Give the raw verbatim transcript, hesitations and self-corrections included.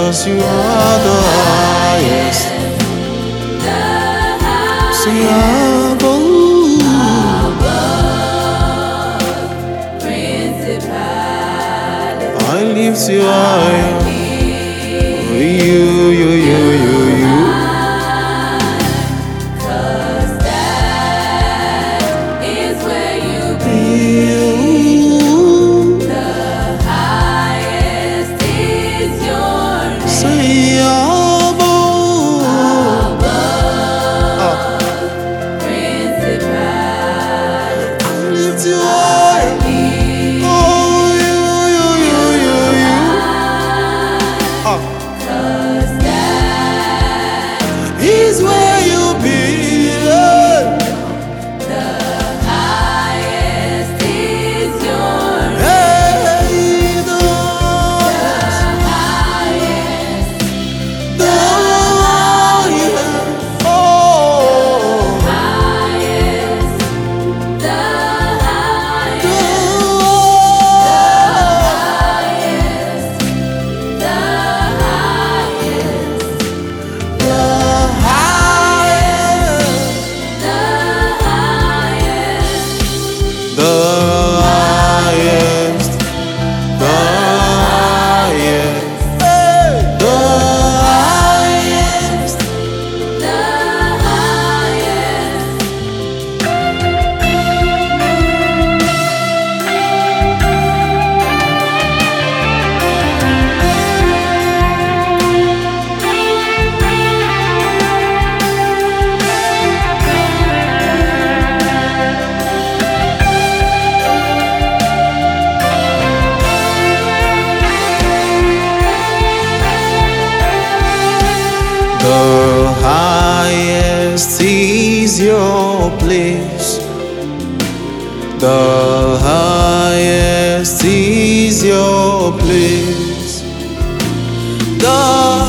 'cause you are the highest. Say above, I lift you higher. You, you, you, you, you. Is where you belong. The highest is your name. The highest, the highest, oh, highest, the highest, the highest, the highest, the The highest, the highest, hey! The highest, the highest. The highest is your place. The highest is your place. The